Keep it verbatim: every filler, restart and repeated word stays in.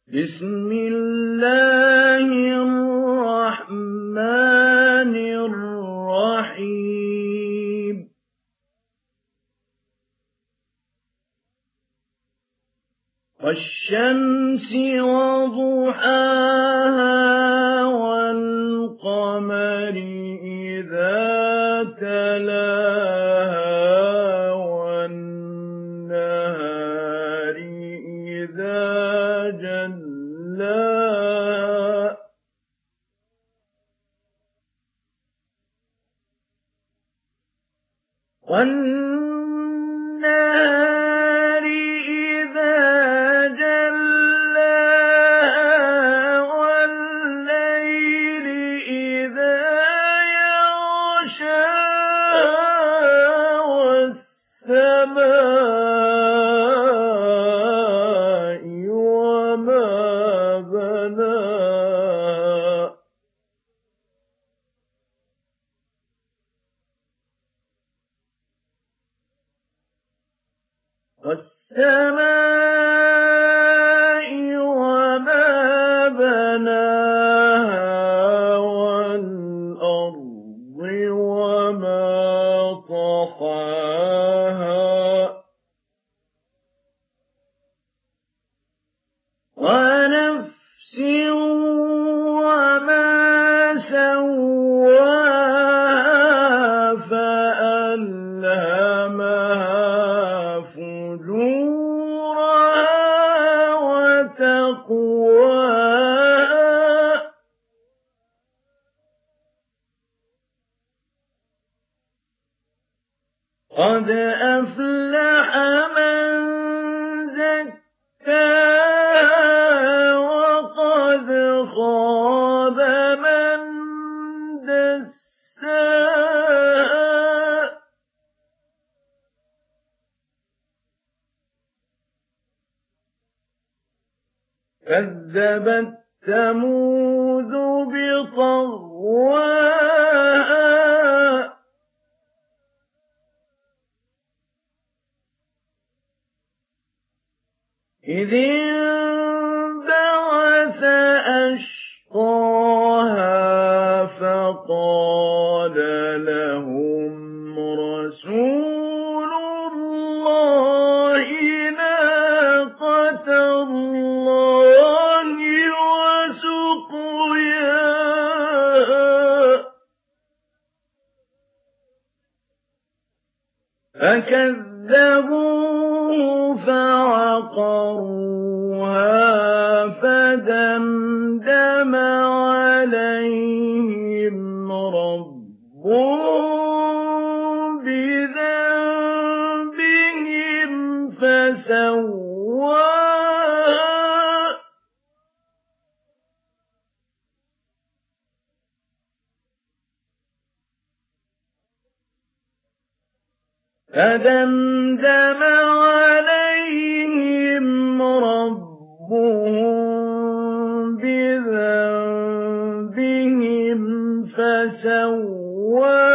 بسم الله الرحمن الرحيم والشمس وضحاها والقمر إذا تلاها والنهار إذا جلاها والنهار إذا جلاها والليل إذا يغشاها والسماء وما بناها والسماء وما بناها والأرض وما طحاها ونفس وما سواها فألهمها فجورها وتقواها قد أفلح من زكاها وقد خاب من دساها كذبت ثمود بطغواها إذ انبعث أشقاها فقال لهم رسول الله ناقة الله وسقياها فكذبوه فعقروها فدمدم عليهم ربهم بذنبهم فسواها فدمدم عليهم ربهم بذنبهم فسواها